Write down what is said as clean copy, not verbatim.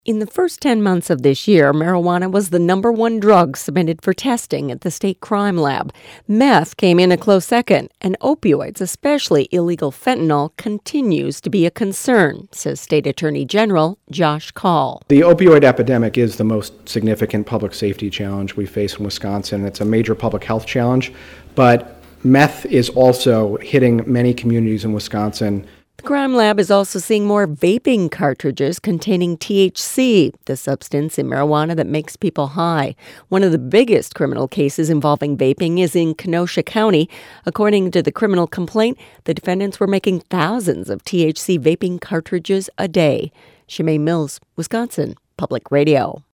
In the first 10 months of this year, marijuana was the number one drug submitted for testing at the state crime lab. Meth came in a close second, and opioids, especially illegal fentanyl, continues to be a concern, says State Attorney General Josh Kaul. The opioid epidemic is the most significant public safety challenge we face in Wisconsin. It's a major public health challenge, but meth is also hitting many communities in Wisconsin. The crime lab is also seeing more vaping cartridges containing THC, the substance in marijuana that makes people high. One of the biggest criminal cases involving vaping is in Kenosha County. According to the criminal complaint, the defendants were making thousands of THC vaping cartridges a day. Shemaine Mills, Wisconsin Public Radio.